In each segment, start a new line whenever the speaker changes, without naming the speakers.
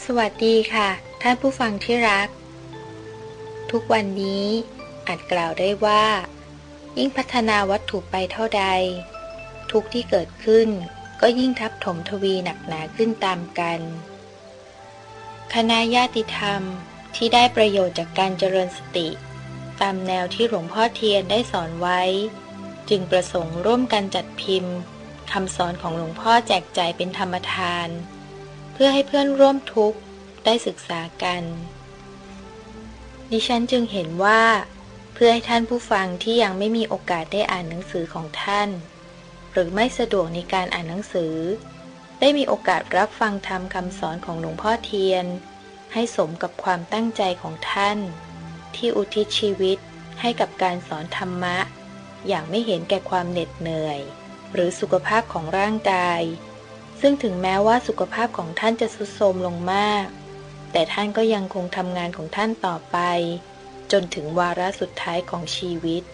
วัสดีค่ะท่านผู้ฟังที่รักทุกวันนี้อาจกล่าวได้ว่ายิ่งพัฒนาวัตถุไปเท่าใดทุกที่เกิดขึ้นก็ยิ่งทับถมทวีหนักหนาขึ้นตามกันคณะญาติธรรมที่ได้ประโยชน์จากการเจริญสติตามแนวที่หลวงพ่อเทียนได้สอนไว้จึงประสงค์ร่วมกันจัดพิมพ์คำสอนของหลวงพ่อแจกจ่ายเป็นธรรมทานเพื่อให้เพื่อนร่วมทุกข์ได้ศึกษากันดิฉันจึงเห็นว่าเพื่อให้ท่านผู้ฟังที่ยังไม่มีโอกาสได้อ่านหนังสือของท่านหรือไม่สะดวกในการอ่านหนังสือได้มีโอกาสรับฟังธรรมคำสอนของหลวงพ่อเทียนให้สมกับความตั้งใจของท่านที่อุทิศชีวิตให้กับการสอนธรรมะอย่างไม่เห็นแก่ความเหน็ดเหนื่อยหรือสุขภาพของร่างกายซึ่งถึงแม้ว่าสุขภาพของท่านจะทรุดโทรมลงมากแต่ท่านก็ยังคงทำงานของท่านต่อไปจนถึงวาระสุดท้ายของชีวิต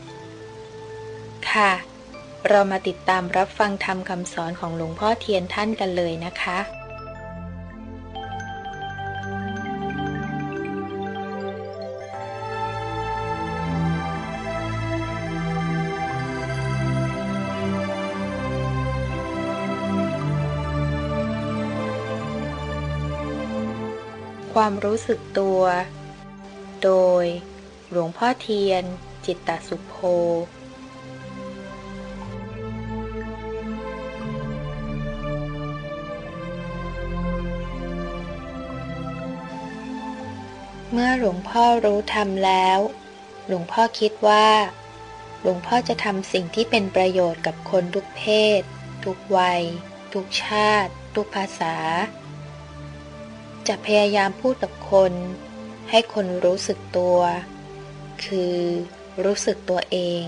ค่ะเรามาติดตามรับฟังธรรมคำสอนของหลวงพ่อเทียนท่านกันเลยนะคะความรู้สึกตัวโดยหลวงพ่อเทียนจิตตสุโภเมื่อหลวงพ่อรู้ธรรมแล้วหลวงพ่อคิดว่าหลวงพ่อจะทำสิ่งที่เป็นประโยชน์กับคนทุกเพศทุกวัยทุกชาติทุกภาษาจะพยายามพูดกับคนให้คนรู้สึกตัวคือรู้สึกตัวเอง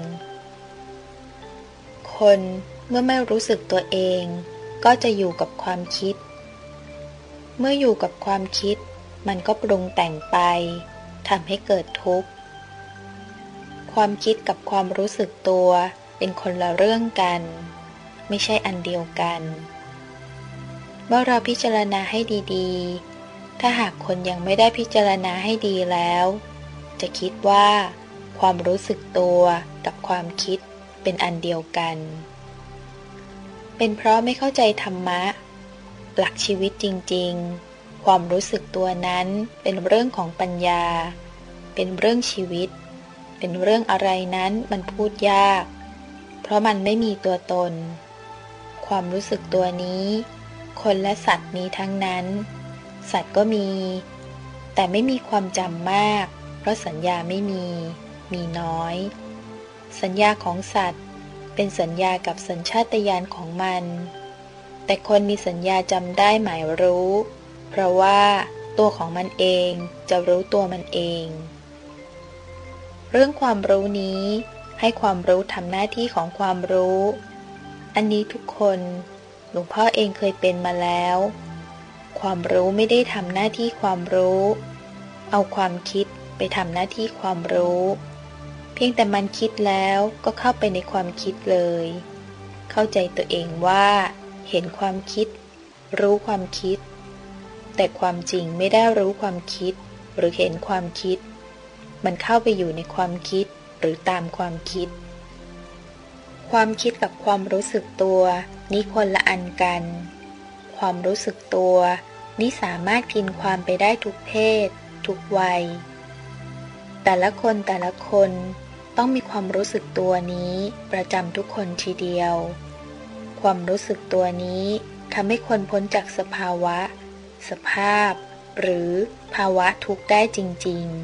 คนเมื่อไม่รู้สึกตัวเองก็จะอยู่กับความคิดเมื่ออยู่กับความคิดมันก็ปรุงแต่งไปทำให้เกิดทุกข์ความคิดกับความรู้สึกตัวเป็นคนละเรื่องกันไม่ใช่อันเดียวกันเมื่อเราพิจารณาให้ดีๆถ้าหากคนยังไม่ได้พิจารณาให้ดีแล้วจะคิดว่าความรู้สึกตัวกับความคิดเป็นอันเดียวกันเป็นเพราะไม่เข้าใจธรรมะหลักชีวิตจริงๆความรู้สึกตัวนั้นเป็นเรื่องของปัญญาเป็นเรื่องชีวิตเป็นเรื่องอะไรนั้นมันพูดยากเพราะมันไม่มีตัวตนความรู้สึกตัวนี้คนและสัตว์มีทั้งนั้นสัตว์ก็มีแต่ไม่มีความจำมากเพราะสัญญาไม่มีน้อยสัญญาของสัตว์เป็นสัญญากับสัญชาตญาณของมันแต่คนมีสัญญาจำได้หมายรู้เพราะว่าตัวของมันเองจะรู้ตัวมันเองเรื่องความรู้นี้ให้ความรู้ทำหน้าที่ของความรู้อันนี้ทุกคนหลวงพ่อเองเคยเป็นมาแล้วความรู้ไม่ได้ทำหน้าที่ความรู้เอาความคิดไปทำหน้าที่ความรู้เพียงแต่มันคิดแล้วก็เข้าไปในความคิดเลยเข้าใจตัวเองว่าเห็นความคิดรู้ความคิดแต่ความจริงไม่ได้รู้ความคิดหรือเห็นความคิดมันเข้าไปอยู่ในความคิดหรือตามความคิดความคิดกับความรู้สึกตัวนี้คนละอันกันความรู้สึกตัวนี้สามารถกินความไปได้ทุกเพศทุกวัยแต่ละคนต้องมีความรู้สึกตัวนี้ประจำทุกคนทีเดียวความรู้สึกตัวนี้ทำให้คนพ้นจากสภาวะสภาพหรือภาวะทุกข์ได้จริง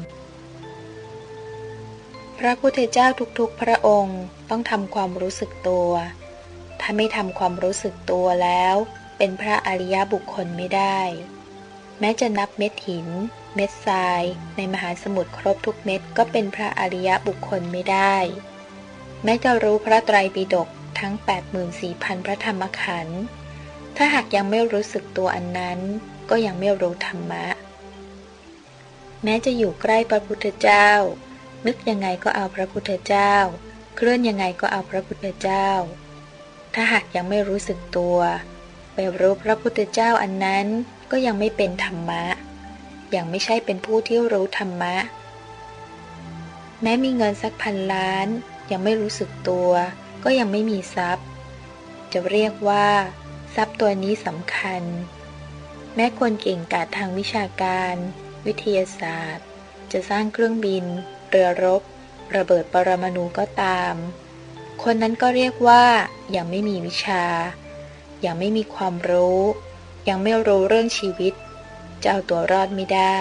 ๆพระพุทธเจ้าทุกๆพระองค์ต้องทำความรู้สึกตัวถ้าไม่ทำความรู้สึกตัวแล้วเป็นพระอริยบุคคลไม่ได้แม้จะนับเม็ดหินเม็ดทรายในมหาสมุทรครบทุกเม็ดก็เป็นพระอริยบุคคลไม่ได้แม้จะรู้พระไตรปิฎกทั้ง 84,000 พระธรรมขันธ์ถ้าหากยังไม่รู้สึกตัวอันนั้นก็ยังไม่รู้ธรรมะแม้จะอยู่ใกล้พระพุทธเจ้านึกยังไงก็เอาพระพุทธเจ้าเคลื่อนยังไงก็เอาพระพุทธเจ้าถ้าหากยังไม่รู้สึกตัวไปรู้พระพุทธเจ้าอันนั้นก็ยังไม่เป็นธรรมะยังไม่ใช่เป็นผู้ที่รู้ธรรมะแม้มีเงินสัก1,000 ล้านยังไม่รู้สึกตัวก็ยังไม่มีทรัพย์จะเรียกว่าทรัพย์ตัวนี้สำคัญแม้คนเก่งกาจทางวิชาการวิทยาศาสตร์จะสร้างเครื่องบินเรือรบระเบิดปรมาณูก็ตามคนนั้นก็เรียกว่ายังไม่มีวิชายังไม่มีความรู้ยังไม่รู้เรื่องชีวิตจะเอาตัวรอดไม่ได้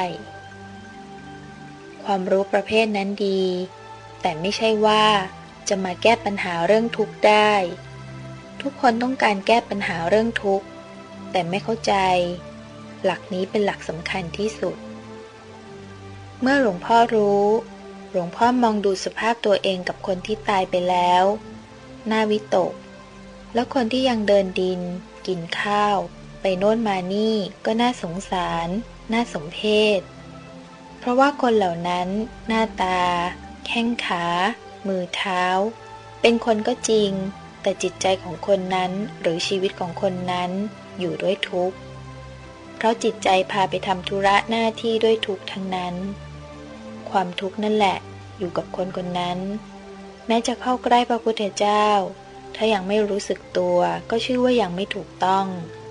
ความรู้ประเภทนั้นดีแต่ไม่ใช่ว่าจะมาแก้ปัญหาเรื่องทุกข์ได้ทุกคนต้องการแก้ปัญหาเรื่องทุกข์แต่ไม่เข้าใจหลักนี้เป็นหลักสำคัญที่สุดเมื่อหลวงพ่อรู้หลวงพ่อมองดูสภาพตัวเองกับคนที่ตายไปแล้วน่าวิตกแล้วคนที่ยังเดินดินกินข้าวไปโน่นมานี่ก็น่าสงสารน่าสมเพชเพราะว่าคนเหล่านั้นหน้าตาแข้งขามือเท้าเป็นคนก็จริงแต่จิตใจของคนนั้นหรือชีวิตของคนนั้นอยู่ด้วยทุกข์เพราะจิตใจพาไปทำธุระหน้าที่ด้วยทุกข์ทั้งนั้นความทุกข์นั่นแหละอยู่กับคนคนนั้นแม้จะเข้าใกล้พระพุทธเจ้าถ้ายังไม่รู้สึกตัวก็ชื่อว่ายังไม่ถูกต้อง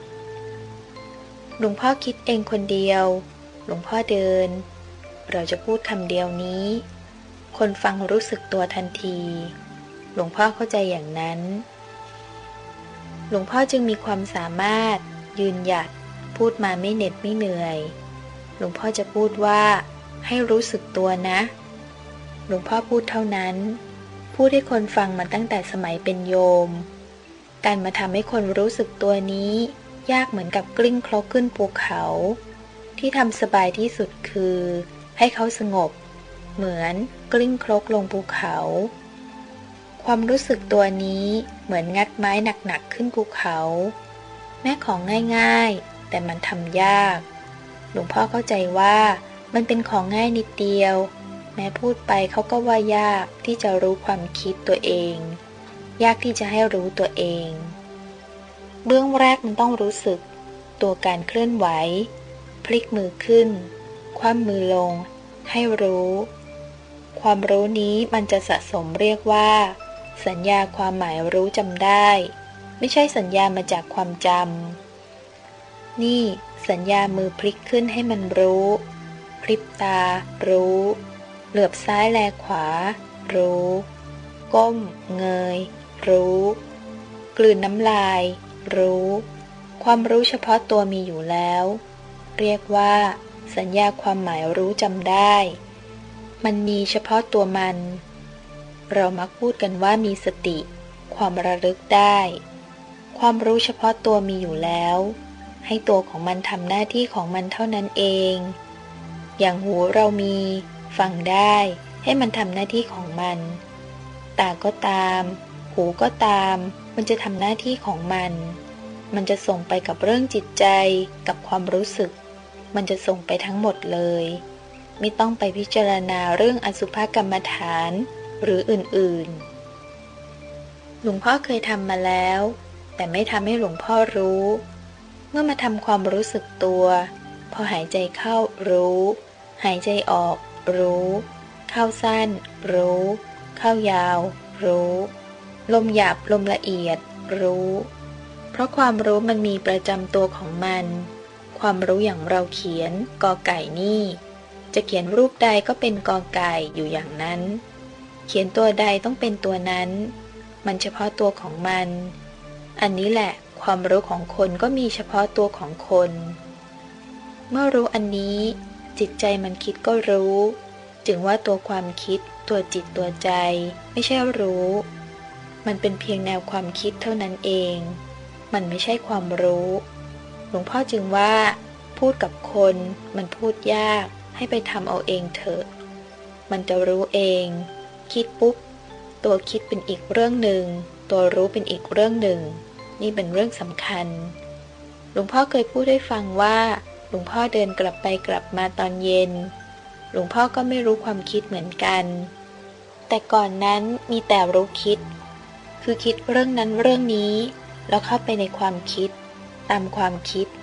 หลวงพ่อคิดเองคนเดียวหลวงพ่อเดินเราจะพูดคำเดียวนี้คนฟังรู้สึกตัวทันทีหลวงพ่อเข้าใจอย่างนั้นหลวงพ่อจึงมีความสามารถยืนหยัดพูดมาไม่เหน็ดไม่เหนื่อยหลวงพ่อจะพูดว่าให้รู้สึกตัวนะหลวงพ่อพูดเท่านั้นพูดให้คนฟังมาตั้งแต่สมัยเป็นโยมการมาทำให้คนรู้สึกตัวนี้ยากเหมือนกับกลิ้งครกขึ้นภูเขาที่ทำสบายที่สุดคือให้เขาสงบเหมือนกลิ้งครกลงภูเขาความรู้สึกตัวนี้เหมือนงัดไม้หนักๆขึ้นภูเขาแม้ของง่ายๆแต่มันทำยากหลวงพ่อเข้าใจว่ามันเป็นของง่ายนิดเดียวแม้พูดไปเขาก็ว่ายากที่จะรู้ความคิดตัวเองยากที่จะให้รู้ตัวเองเบื้องแรกมันต้องรู้สึกตัวการเคลื่อนไหวพลิกมือขึ้นคว่ำมือลงให้รู้ความรู้นี้มันจะสะสมเรียกว่าสัญญาความหมายรู้จำได้ไม่ใช่สัญญามาจากความจำนี่สัญญามือพลิกขึ้นให้มันรู้พลิบตารู้เหลือบซ้ายแลขวารู้ก้มเงยรู้กลืนน้ำลายรู้ความรู้เฉพาะตัวมีอยู่แล้วเรียกว่าสัญญาความหมายรู้จำได้มันมีเฉพาะตัวมันเรามักพูดกันว่ามีสติความระลึกได้ความรู้เฉพาะตัวมีอยู่แล้วให้ตัวของมันทำหน้าที่ของมันเท่านั้นเองอย่างหูเรามีฟังได้ให้มันทำหน้าที่ของมันตาก็ตามหูก็ตามมันจะทำหน้าที่ของมันจะส่งไปกับเรื่องจิตใจกับความรู้สึกมันจะส่งไปทั้งหมดเลยไม่ต้องไปพิจารณาเรื่องอสุภกรรมฐานหรืออื่นๆหลวงพ่อเคยทำมาแล้วแต่ไม่ทำให้หลวงพ่อรู้เมื่อมาทำความรู้สึกตัวพอหายใจเข้ารู้หายใจออกรู้เข้าสั้นรู้เข้ายาวรู้ลมหยาบลมละเอียดรู้เพราะความรู้มันมีประจำตัวของมันความรู้อย่างเราเขียนกอไก่นี่จะเขียนรูปใดก็เป็นกอไก่อยู่อย่างนั้นเขียนตัวใดต้องเป็นตัวนั้นมันเฉพาะตัวของมันอันนี้แหละความรู้ของคนก็มีเฉพาะตัวของคนเมื่อรู้อันนี้จิตใจมันคิดก็รู้จึงว่าตัวความคิดตัวจิตตัวใจไม่ใช่รู้มันเป็นเพียงแนวความคิดเท่านั้นเองมันไม่ใช่ความรู้หลวงพ่อจึงว่าพูดกับคนมันพูดยากให้ไปทำเอาเองเถอะมันจะรู้เองคิดปุ๊บตัวคิดเป็นอีกเรื่องหนึ่งตัวรู้เป็นอีกเรื่องหนึ่งนี่เป็นเรื่องสำคัญหลวงพ่อเคยพูดให้ฟังว่าหลวงพ่อเดินกลับไปกลับมาตอนเย็นหลวงพ่อก็ไม่รู้ความคิดเหมือนกันแต่ก่อนนั้นมีแต่รู้คิดคือคิดเรื่องนั้นเรื่องนี้แล้วเข้าไปในความคิดตามความคิด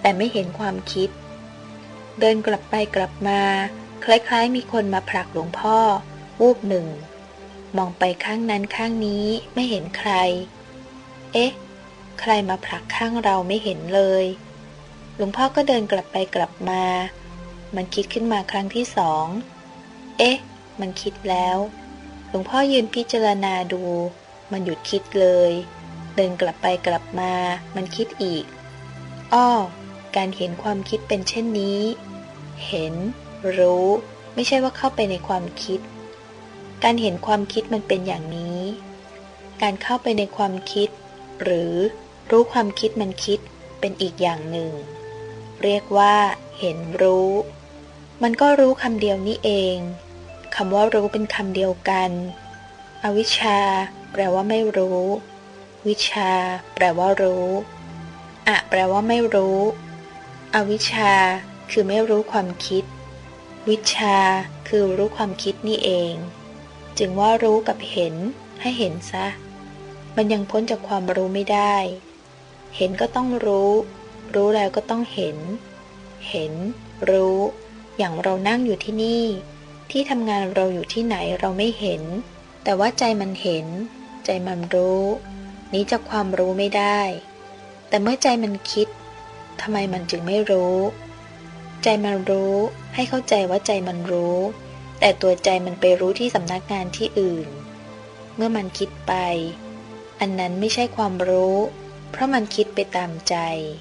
แต่ไม่เห็นความคิดเดินกลับไปกลับมาคล้ายๆมีคนมาผลักหลวงพ่อวูบหนึ่งมองไปข้างนั้นข้างนี้ไม่เห็นใครเอ๊ะใครมาผลักข้างเราไม่เห็นเลยหลวงพ่อก็เดินกลับไปกลับมามันคิดขึ้นมาครั้งที่สองเอ๊ะมันคิดแล้วหลวงพ่อยืนพิจารณาดูมันหยุดคิดเลยเดินกลับไปกลับมามันคิดอีกอ้อการเห็นความคิดเป็นเช่นนี้เห็นรู้ไม่ใช่ว่าเข้าไปในความคิดการเห็นความคิดมันเป็นอย่างนี้การเข้าไปในความคิดหรือรู้ความคิดมันคิดเป็นอีกอย่างหนึ่งเรียกว่าเห็นรู้มันก็รู้คำเดียวนี้เองคำว่ารู้เป็นคำเดียวกันอวิชชาแปลว่าไม่รู้วิชชาแปลว่ารู้อะแปลว่าไม่รู้อวิชชาคือไม่รู้ความคิดวิชชาคือรู้ความคิดนี่เองจึงว่ารู้กับเห็นให้เห็นซะมันยังพ้นจากความรู้ไม่ได้เห็นก็ต้องรู้รู้แล้วก็ต้องเห็นเห็นรู้อย่างเรานั่งอยู่ที่นี่ที่ทำงานเราอยู่ที่ไหนเราไม่เห็นแต่ว่าใจมันเห็นใจมันรู้หนีจากความรู้ไม่ได้แต่เมื่อใจมันคิดทำไมมันจึงไม่รู้ใจมันรู้ให้เข้าใจว่าใจมันรู้แต่ตัวใจมันไปรู้ที่สำนักงานที่อื่นเมื่อมันคิดไปอันนั้นไม่ใช่ความรู้เพราะมันคิดไปตามใจ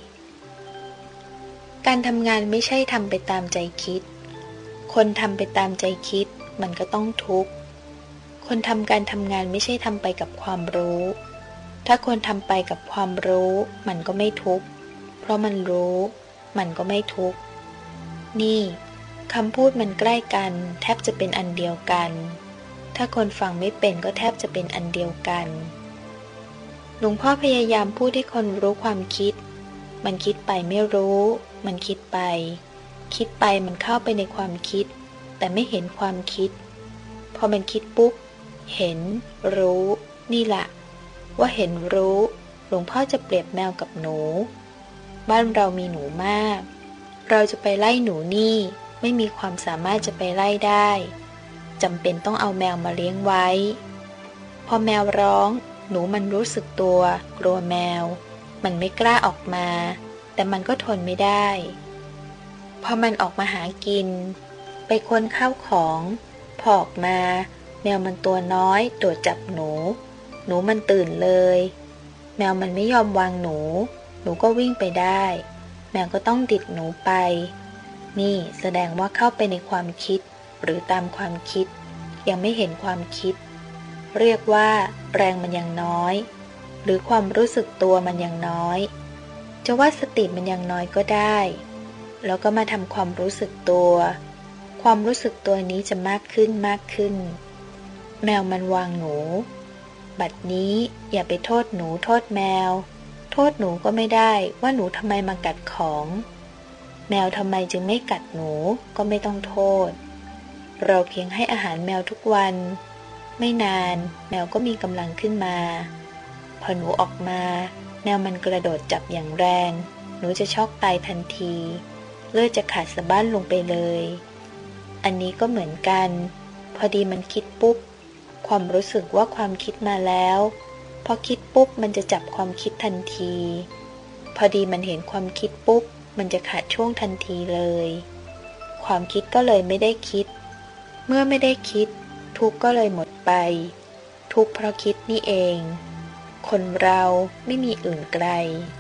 การทำงานไม่ใช่ทำไปตามใจคิดคนทำไปตามใจคิดมันก็ต้องทุกข์คนทำการทำงานไม่ใช่ทำไปกับความรู้ถ้าคนทำไปกับความรู้มันก็ไม่ทุกข์เพราะมันรู้มันก็ไม่ทุกข์นี่คำพูดมันใกล้กันแทบจะเป็นอันเดียวกันถ้าคนฟังไม่เป็นก็แทบจะเป็นอันเดียวกันหลวงพ่อพยายามพูดให้คนรู้ความคิดมันคิดไปไม่รู้มันคิดไปคิดไปมันเข้าไปในความคิดแต่ไม่เห็นความคิดพอมันคิดปุ๊บเห็นรู้นี่แหละว่าเห็นรู้หลวงพ่อจะเปรียบแมวกับหนูบ้านเรามีหนูมากเราจะไปไล่หนูนี่ไม่มีความสามารถจะไปไล่ได้จำเป็นต้องเอาแมวมาเลี้ยงไว้พอแมวร้องหนูมันรู้สึกตัวกลัวแมวมันไม่กล้าออกมาแต่มันก็ทนไม่ได้พอมันออกมาหากินไปค้นข้าวของพอออกมาแมวมันตัวน้อยโดดจับหนูมันตื่นเลยแมวมันไม่ยอมวางหนูก็วิ่งไปได้แมวก็ต้องดิดหนูไปนี่แสดงว่าเข้าไปในความคิดหรือตามความคิดยังไม่เห็นความคิดเรียกว่าแรงมันยังน้อยหรือความรู้สึกตัวมันยังน้อยจะว่าสติมันยังน้อยก็ได้แล้วก็มาทำความรู้สึกตัวความรู้สึกตัวนี้จะมากขึ้นมากขึ้นแมวมันวางหนูบัดนี้อย่าไปโทษหนูโทษแมวโทษหนูก็ไม่ได้ว่าหนูทำไมมากัดของแมวทำไมจึงไม่กัดหนูก็ไม่ต้องโทษเราเพียงให้อาหารแมวทุกวันไม่นานแมวก็มีกำลังขึ้นมาพอหนูออกมาแมวมันกระโดดจับอย่างแรงหนูจะช็อกตายทันทีเลือดจะขาดสะบั้นลงไปเลยอันนี้ก็เหมือนกันพอดีมันคิดปุ๊บความรู้สึกว่าความคิดมาแล้วพอคิดปุ๊บมันจะจับความคิดทันทีพอดีมันเห็นความคิดปุ๊บมันจะขาดช่วงทันทีเลยความคิดก็เลยไม่ได้คิดเมื่อไม่ได้คิดทุกข์ก็เลยหมดไปทุกข์เพราะคิดนี่เองคนเราไม่มีอื่นไกล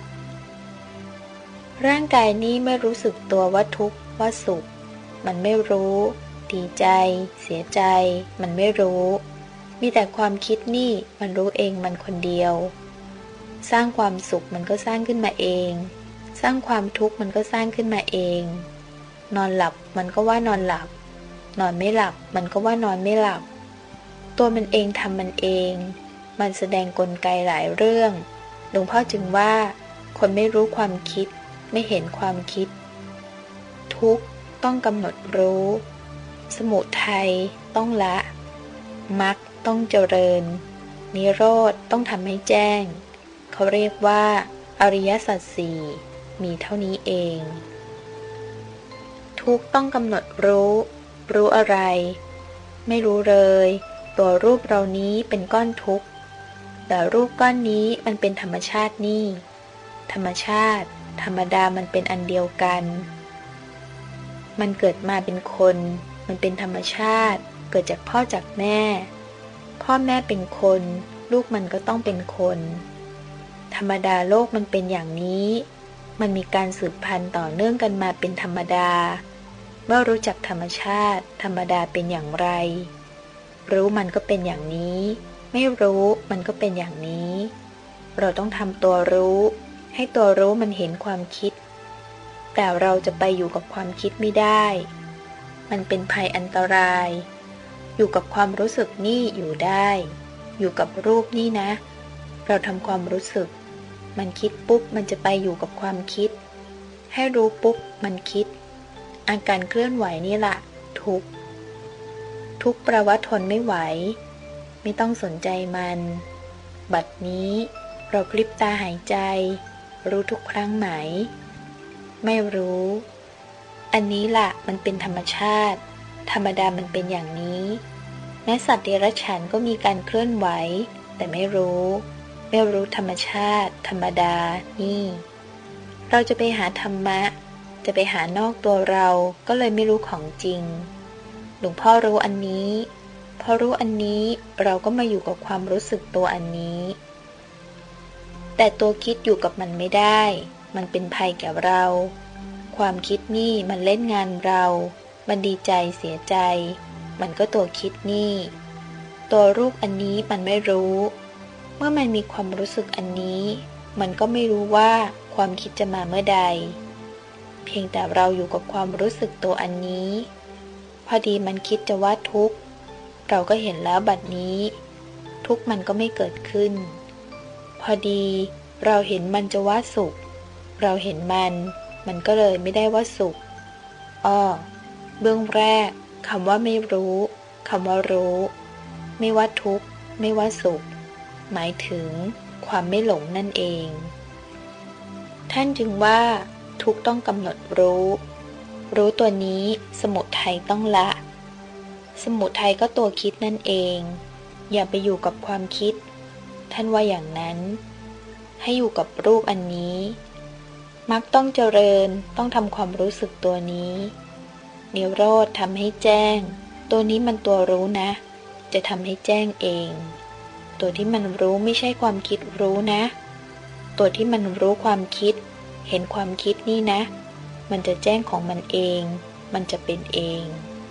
ร่างกายนี้ไม่รู้สึกตัวว่าทุกข์ว่าสุขมันไม่รู้ดีใจเสียใจมันไม่รู้มีแต่ความคิดนี่มันรู้เองมันคนเดียวสร้างความสุขมันก็สร้างขึ้นมาเองสร้างความทุกข์มันก็สร้างขึ้นมาเองนอนหลับมันก็ว่านอนหลับนอนไม่หลับมันก็ว่านอนไม่หลับตัวมันเองทำมันเองมันแสดงกลไกหลายเรื่องหลวงพ่อจึงว่าคนไม่รู้ความคิดไม่เห็นความคิดทุกข์ต้องกำหนดรู้สมุทัยต้องละมรรคต้องเจริญนิโรธต้องทำให้แจ้งเขาเรียกว่าอริยสัจสี่มีเท่านี้เองทุกข์ต้องกำหนดรู้อะไรไม่รู้เลยตัวรูปเรานี้เป็นก้อนทุกข์แต่รูปก้อนนี้มันเป็นธรรมชาตินี่ธรรมชาติธรรมดามันเป็นอันเดียวกันมันเกิดมาเป็นคนมันเป็นธรรมชาติเกิดจากพ่อจากแม่พ่อแม่เป็นคนลูกมันก็ต้องเป็นคนธรรมดาโลกมันเป็นอย่างนี้มันมีการสืบพันธุ์ต่อเนื่องกันมาเป็นธรรมดาเมื่อรู้จักธรรมชาติธรรมดาเป็นอย่างไรรู้มันก็เป็นอย่างนี้ไม่รู้มันก็เป็นอย่างนี้เราต้องทำตัวรู้ให้ตัวรู้มันเห็นความคิดแต่เราจะไปอยู่กับความคิดไม่ได้มันเป็นภัยอันตรายอยู่กับความรู้สึกนี่อยู่ได้อยู่กับรูปนี่นะเราทำความรู้สึกมันคิดปุ๊บมันจะไปอยู่กับความคิดให้รู้ปุ๊บมันคิดอาการเคลื่อนไหวนี่แหละทุกข์แปลว่าทนไม่ไหวไม่ต้องสนใจมันบัดนี้เราคลิปตาหายใจรู้ทุกครั้งไหมไม่รู้อันนี้ล่ะมันเป็นธรรมชาติธรรมดามันเป็นอย่างนี้แม้สัตว์เดรัจฉานก็มีการเคลื่อนไหวแต่ไม่รู้ธรรมชาติธรรมดานี่เราจะไปหาธรรมะจะไปหานอกตัวเราก็เลยไม่รู้ของจริงหลวงพ่อรู้อันนี้พอรู้อันนี้เราก็มาอยู่กับความรู้สึกตัวอันนี้แต่ตัวคิดอยู่กับมันไม่ได้มันเป็นภัยแก่เราความคิดนี่มันเล่นงานเรามันดีใจเสียใจมันก็ตัวคิดนี่ตัวรูปอันนี้มันไม่รู้เมื่อมันมีความรู้สึกอันนี้มันก็ไม่รู้ว่าความคิดจะมาเมื่อใดเพียงแต่เราอยู่กับความรู้สึกตัวอันนี้พอดีมันคิดจะว่าทุกข์เราก็เห็นแล้วบัดนี้ทุกข์มันก็ไม่เกิดขึ้นพอดีเราเห็นมันจะว่าสุขเราเห็นมันก็เลยไม่ได้ว่าสุขเบื้องแรกคำว่าไม่รู้คำว่ารู้ไม่ว่าทุกข์ไม่ว่าสุขหมายถึงความไม่หลงนั่นเองท่านจึงว่าทุกข์ต้องกำหนดรู้ตัวนี้สมุทัยต้องละสมุทัยก็ตัวคิดนั่นเองอย่าไปอยู่กับความคิดท่านว่าอย่างนั้นให้อยู่กับรูปอันนี้มรรคต้องเจริญต้องทำความรู้สึกตัวนี้นิโรธทำให้แจ้งตัวนี้มันตัวรู้นะจะทำให้แจ้งเองตัวที่มันรู้ไม่ใช่ความคิดรู้นะตัวที่มันรู้ความคิดเห็นความคิดนี่นะมันจะแจ้งของมันเองมันจะเป็นเอง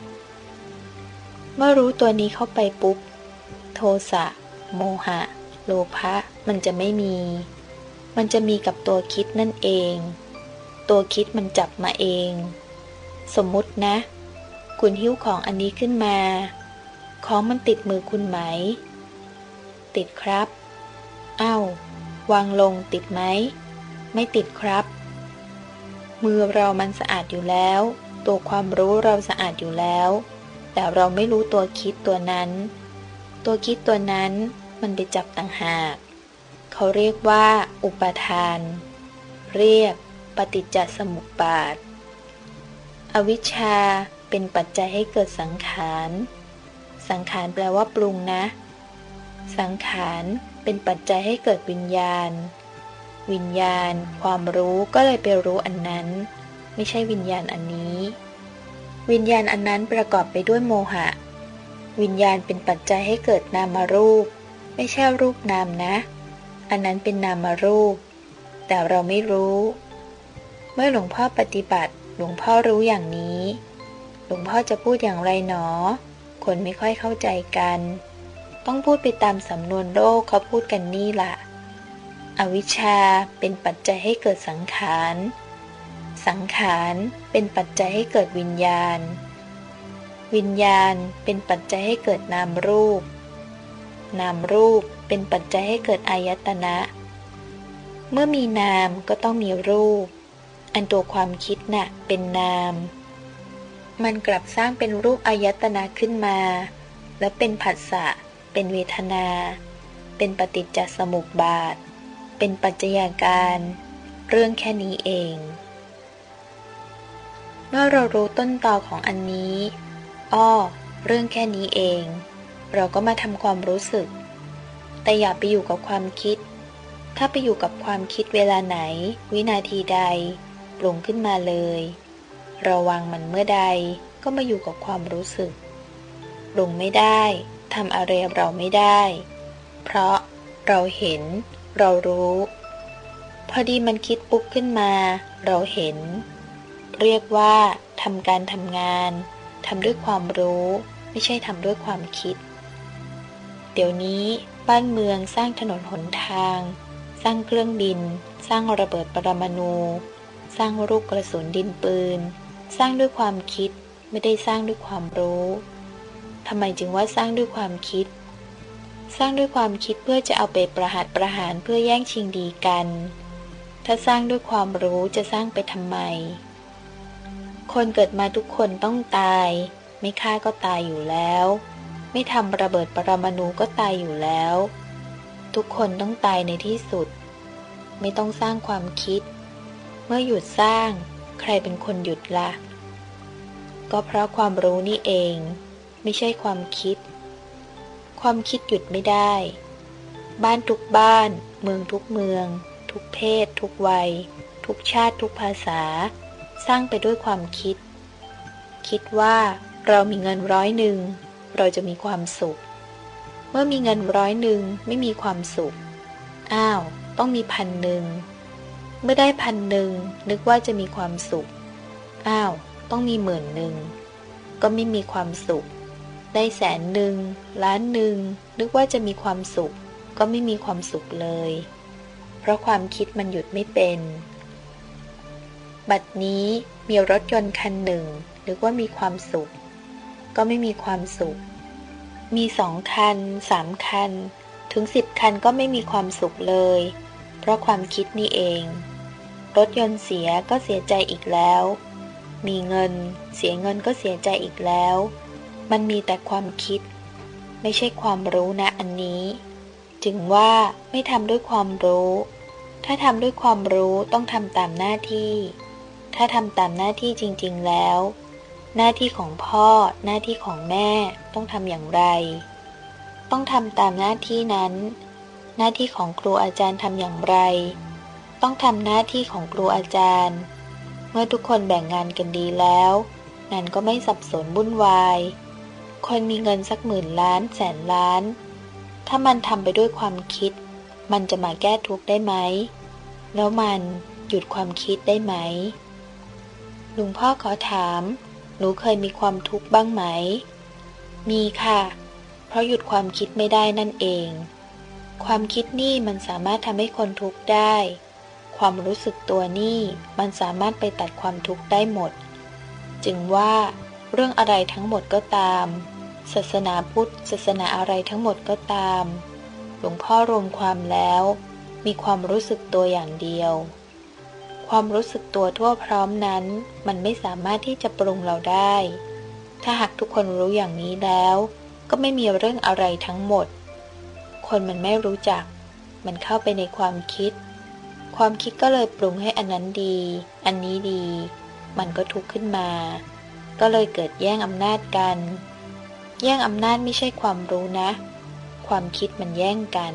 เมื่อรู้ตัวนี้เข้าไปปุ๊บโทสะโมหะโลภะมันจะไม่มีมันจะมีกับตัวคิดนั่นเองตัวคิดมันจับมาเองสมมุตินะคุณหิ้วของอันนี้ขึ้นมาของมันติดมือคุณไหมติดครับวางลงติดไหมไม่ติดครับมือเรามันสะอาดอยู่แล้วตัวความรู้เราสะอาดอยู่แล้วแต่เราไม่รู้ตัวคิดตัวนั้นตัวคิดตัวนั้นมันไปจับต่างหากเขาเรียกว่าอุปาทานเรียกปฏิจจสมุปบาทอวิชชาเป็นปัจจัยให้เกิดสังขารสังขารแปลว่าปรุงนะสังขารเป็นปัจจัยให้เกิดวิญญาณวิญญาณความรู้ก็เลยไปรู้อันนั้นไม่ใช่วิญญาณอันนี้วิญญาณอันนั้นประกอบไปด้วยโมหะวิญญาณเป็นปัจจัยให้เกิดนามรูปไม่ใช่รูปนามนะอันนั้นเป็นนามรูปแต่เราไม่รู้เมื่อหลวงพ่อปฏิบัติหลวงพ่อรู้อย่างนี้หลวงพ่อจะพูดอย่างไรหนอคนไม่ค่อยเข้าใจกันต้องพูดไปตามสำนวนโลกเขาพูดกันนี่ล่ะอวิชชาเป็นปัจจัยให้เกิดสังขารสังขารเป็นปัจจัยให้เกิดวิญญาณวิญญาณเป็นปัจจัยให้เกิดนามรูปนามรูปเป็นปัจจัยให้เกิดอายตนะเมื่อมีนามก็ต้องมีรูปอันตัวความคิดน่ะเป็นนามมันกลับสร้างเป็นรูปอายตนะขึ้นมาและเป็นผัสสะเป็นเวทนาเป็นปฏิจจสมุปบาทเป็นปัจจัยการเรื่องแค่นี้เองเมื่อเรารู้ต้นตอของอันนี้เรื่องแค่นี้เองเราก็มาทำความรู้สึกแต่อย่าไปอยู่กับความคิดถ้าไปอยู่กับความคิดเวลาไหนวินาทีใดปรุงขึ้นมาเลยระวังมันเมื่อใดก็มาอยู่กับความรู้สึกปรุงไม่ได้ทำอะไรเราไม่ได้เพราะเราเห็นเรารู้พอดีมันคิดปุ๊บขึ้นมาเราเห็นเรียกว่าทำการทำงานทำด้วยความรู้ไม่ใช่ทำด้วยความคิดเดี๋ยวนี้บ้านเมืองสร้างถนนหนทางสร้างเครื่องบินสร้างระเบิดปรมาณูสร้างลูกกระสุนดินปืนสร้างด้วยความคิดไม่ได้สร้างด้วยความรู้ทำไมจึงว่าสร้างด้วยความคิดสร้างด้วยความคิดเพื่อจะเอาไปประหัตประหารเพื่อแย่งชิงดีกันถ้าสร้างด้วยความรู้จะสร้างไปทำไมคนเกิดมาทุกคนต้องตายไม่ฆ่าก็ตายอยู่แล้วไม่ทำระเบิดปรมาณูก็ตายอยู่แล้วทุกคนต้องตายในที่สุดไม่ต้องสร้างความคิดเมื่อหยุดสร้างใครเป็นคนหยุดล่ะก็เพราะความรู้นี่เองไม่ใช่ความคิดความคิดหยุดไม่ได้บ้านทุกบ้านเมืองทุกเมืองทุกเพศทุกวัยทุกชาติทุกภาษาสร้างไปด้วยความคิดคิดว่าเรามีเงิน100เราจะมีความสุขเมื่อมีเงิน100ไม่มีความสุขต้องมี1,000เมื่อได้1,000นึกว่าจะมีความสุขต้องมี10,000ก็ไม่มีความสุขได้100,000ล้านนึกว่าจะมีความสุขก็ไม่มีความสุขเลยเพราะความคิดมันหยุดไม่เป็นบัดนี้มีรถยนต์คันหนึ่งนึกว่ามีความสุขก็ไม่มีความสุขมี2 คัน3 คันถึง10 คันก็ไม่มีความสุขเลยเพราะความคิดนี่เองรถยนต์เสียก็เสียใจอีกแล้วมีเงินเสียเงินก็เสียใจอีกแล้วมันมีแต่ความคิดไม่ใช่ความรู้นะอันนี้จึงว่าไม่ทำด้วยความรู้ถ้าทำด้วยความรู้ต้องทำตามหน้าที่ถ้าทำตามหน้าที่จริงๆแล้วหน้าที่ของพ่อหน้าที่ของแม่ต้องทำอย่างไรต้องทำตามหน้าที่นั้นหน้าที่ของครูอาจารย์ทำอย่างไรต้องทำหน้าที่ของครูอาจารย์เมื่อทุกคนแบ่งงานกันดีแล้วงานก็ไม่สับสนวุ่นวายคนมีเงินสัก10,000 ล้านแสนล้านถ้ามันทำไปด้วยความคิดมันจะมาแก้ทุกข์ได้ไหมแล้วมันหยุดความคิดได้ไหมหลวงพ่อขอถามหนูเคยมีความทุกข์บ้างไหมมีค่ะเพราะหยุดความคิดไม่ได้นั่นเองความคิดนี่มันสามารถทำให้คนทุกข์ได้ความรู้สึกตัวนี่มันสามารถไปตัดความทุกข์ได้หมดจึงว่าเรื่องอะไรทั้งหมดก็ตามศาสนาพุทธศาสนาอะไรทั้งหมดก็ตามหลวงพ่อรวมความแล้วมีความรู้สึกตัวอย่างเดียวความรู้สึกตัวทั่วพร้อมนั้นมันไม่สามารถที่จะปรุงเราได้ถ้าหากทุกคนรู้อย่างนี้แล้วก็ไม่มีเรื่องอะไรทั้งหมดคนมันไม่รู้จักมันเข้าไปในความคิดความคิดก็เลยปรุงให้อันนั้นดีอันนี้ดีมันก็ทุกข์ขึ้นมาก็เลยเกิดแย่งอำนาจกันแย่งอำนาจไม่ใช่ความรู้นะความคิดมันแย่งกัน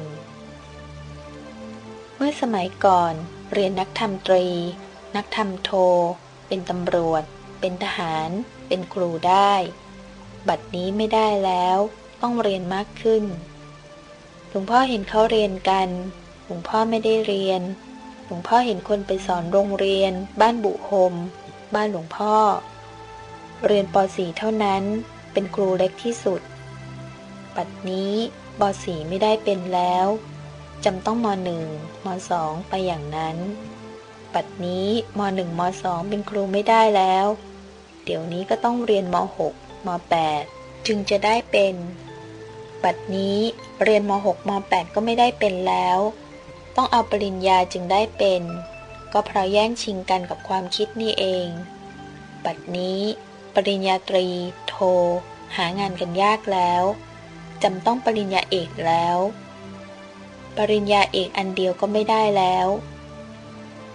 เมื่อสมัยก่อนเรียนนักธรรมตรีนักธรรมโทเป็นตำรวจเป็นทหารเป็นครูได้บัดนี้ไม่ได้แล้วต้องเรียนมากขึ้นหลวงพ่อเห็นเขาเรียนกันหลวงพ่อไม่ได้เรียนหลวงพ่อเห็นคนไปสอนโรงเรียนบ้านบุโฮมบ้านหลวงพ่อเรียนป .4 เท่านั้นเป็นครูเล็กที่สุดบัดนี้ป .4 ไม่ได้เป็นแล้วจำต้องม .1 ม .2 ไปอย่างนั้นบัดนี้ม .1 ม .2 เป็นครูไม่ได้แล้วเดี๋ยวนี้ก็ต้องเรียนม .6 ม .8 จึงจะได้เป็นบัดนี้เรียนม .6 ม .8 ก็ไม่ได้เป็นแล้วต้องเอาปริญญาจึงได้เป็นก็เพราะแย่งชิงกันกับความคิดนี่เองบัดนี้ปริญญาตรีโทหางานกันยากแล้วจำต้องปริญญาเอกแล้วปริญญาเอกอันเดียวก็ไม่ได้แล้ว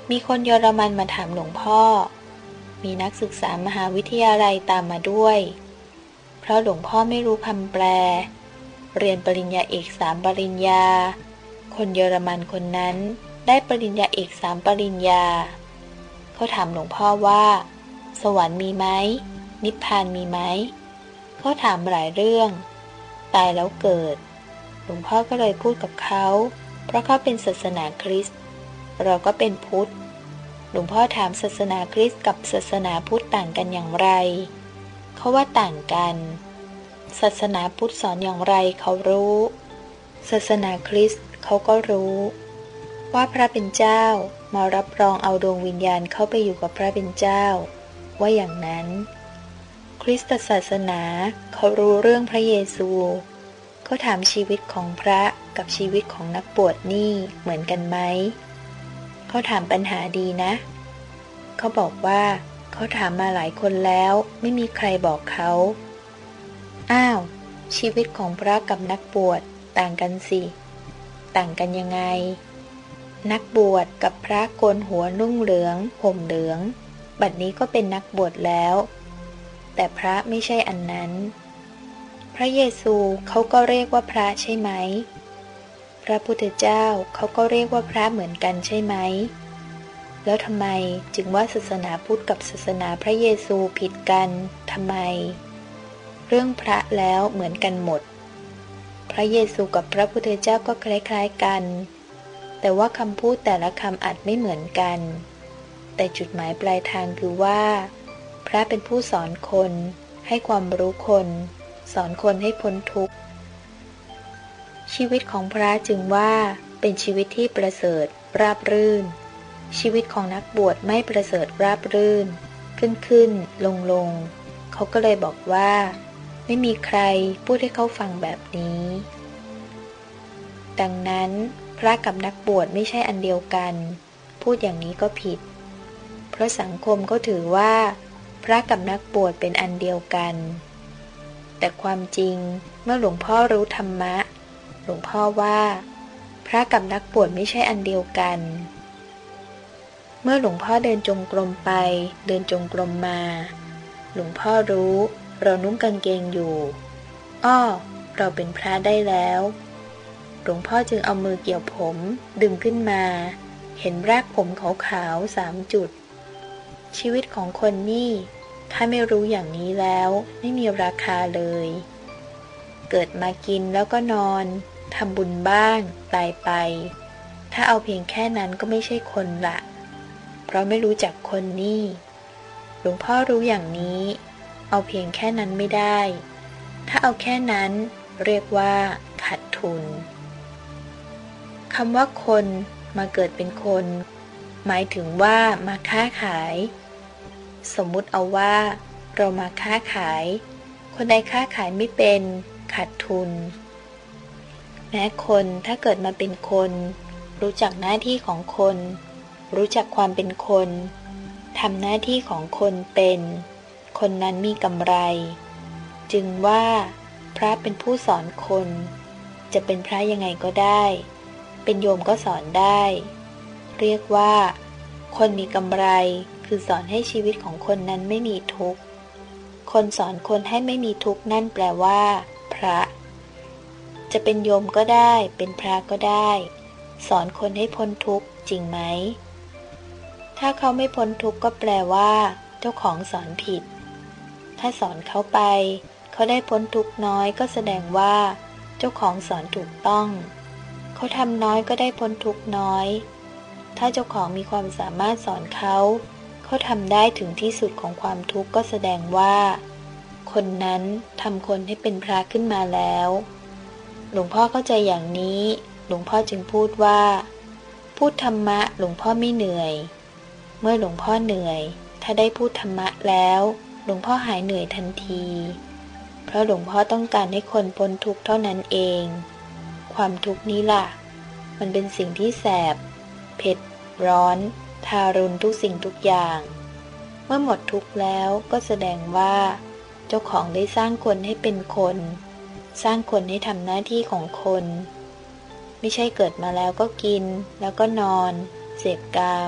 มีคนเยอรมันมาถามหลวงพ่อมีนักศึกษามหาวิทยาลัยตามมาด้วยเพราะหลวงพ่อไม่รู้คำแปลเรียนปริญญาเอก3 ปริญญาคนเยอรมันคนนั้นได้ปริญญาเอก3 ปริญญาเขาถามหลวงพ่อว่าสวรรค์มีไหมนิพพานมีไหมเขาถามหลายเรื่องตายแล้วเกิดหลวงพ่อก็เลยพูดกับเขาเพราะเขาเป็นศาสนาคริสต์เราก็เป็นพุทธหลวงพ่อถามศาสนาคริสต์กับศาสนาพุทธต่างกันอย่างไรเขาว่าต่างกันศาสนาพุทธสอนอย่างไรเขารู้ศาสนาคริสต์เขาก็รู้ว่าพระเป็นเจ้ามารับรองเอาดวงวิญญาณเข้าไปอยู่กับพระเป็นเจ้าว่าอย่างนั้นคริสตศาสนาเขารู้เรื่องพระเยซูเขาถามชีวิตของพระกับชีวิตของนักบวชนี่เหมือนกันไหมเขาถามปัญหาดีนะเขาบอกว่าเขาถามมาหลายคนแล้วไม่มีใครบอกเขาอ้าวชีวิตของพระกับนักบวชต่างกันสิต่างกันยังไงนักบวชกับพระโกนหัวนุ่งเหลืองห่มเหลืองบัดนี้ก็เป็นนักบวชแล้วแต่พระไม่ใช่อันนั้นพระเยซูเขาก็เรียกว่าพระใช่ไหมพระพุทธเจ้าเขาก็เรียกว่าพระเหมือนกันใช่ไหมแล้วทำไมจึงว่าศาสนาพุทธกับศาสนาพระเยซูผิดกันทำไมเรื่องพระแล้วเหมือนกันหมดพระเยซูกับพระพุทธเจ้าก็คล้ายๆกันแต่ว่าคำพูดแต่ละคำอาจไม่เหมือนกันแต่จุดหมายปลายทางคือว่าพระเป็นผู้สอนคนให้ความรู้คนสอนคนให้พ้นทุกข์ชีวิตของพระจึงว่าเป็นชีวิตที่ประเสริฐราบรื่นชีวิตของนักบวชไม่ประเสริฐราบรื่นขึ้นลงเขาก็เลยบอกว่าไม่มีใครพูดให้เขาฟังแบบนี้ดังนั้นพระกับนักบวชไม่ใช่อันเดียวกันพูดอย่างนี้ก็ผิดเพราะสังคมก็ถือว่าพระกับนักบวชเป็นอันเดียวกันแต่ความจริงเมื่อหลวงพ่อรู้ธรรมะหลวงพ่อว่าพระกับนักบวชไม่ใช่อันเดียวกันเมื่อหลวงพ่อเดินจงกรมไปเดินจงกรมมาหลวงพ่อรู้เรานุ่งกางเกงอยู่อ้อเราเป็นพระได้แล้วหลวงพ่อจึงเอามือเกี่ยวผมดึงขึ้นมาเห็นรากผมขาวๆ3 จุดชีวิตของคนนี่ถ้าไม่รู้อย่างนี้แล้วไม่มีราคาเลยเกิดมากินแล้วก็นอนทำบุญบ้างตายไปถ้าเอาเพียงแค่นั้นก็ไม่ใช่คนละเพราะไม่รู้จักคนนี่หลวงพ่อรู้อย่างนี้เอาเพียงแค่นั้นไม่ได้ถ้าเอาแค่นั้นเรียกว่าขาดทุนคำว่าคนมาเกิดเป็นคนหมายถึงว่ามาค้าขายสมมุติเอาว่าเรามาค้าขายคนใดค้าขายไม่เป็นขาดทุนแม้คนถ้าเกิดมาเป็นคนรู้จักหน้าที่ของคนรู้จักความเป็นคนทำหน้าที่ของคนเป็นคนนั้นมีกำไรจึงว่าพระเป็นผู้สอนคนจะเป็นพระยังไงก็ได้เป็นโยมก็สอนได้เรียกว่าคนมีกำไรคือสอนให้ชีวิตของคนนั้นไม่มีทุกข์คนสอนคนให้ไม่มีทุกข์นั่นแปลว่าพระจะเป็นโยมก็ได้เป็นพระก็ได้สอนคนให้พ้นทุกข์จริงไหมถ้าเขาไม่พ้นทุกข์ก็แปลว่าเจ้าของสอนผิดถ้าสอนเขาไปเขาได้พ้นทุกข์น้อยก็แสดงว่าเจ้าของสอนถูกต้องเขาทำน้อยก็ได้พ้นทุกข์น้อยถ้าเจ้าของมีความสามารถสอนเขาทำได้ถึงที่สุดของความทุกข์ก็แสดงว่าคนนั้นทำคนให้เป็นพระขึ้นมาแล้วหลวงพ่อเข้าใจอย่างนี้หลวงพ่อจึงพูดว่าพูดธรรมะหลวงพ่อไม่เหนื่อยเมื่อหลวงพ่อเหนื่อยถ้าได้พูดธรรมะแล้วหลวงพ่อหายเหนื่อยทันทีเพราะหลวงพ่อต้องการให้คนพ้นทุกข์เท่านั้นเองความทุกข์นี้ล่ะมันเป็นสิ่งที่แสบเผ็ดร้อนทารุณทุกสิ่งทุกอย่างเมื่อหมดทุกข์แล้วก็แสดงว่าเจ้าของได้สร้างคนให้เป็นคนสร้างคนให้ทำหน้าที่ของคนไม่ใช่เกิดมาแล้วก็กินแล้วก็นอนเสพกามท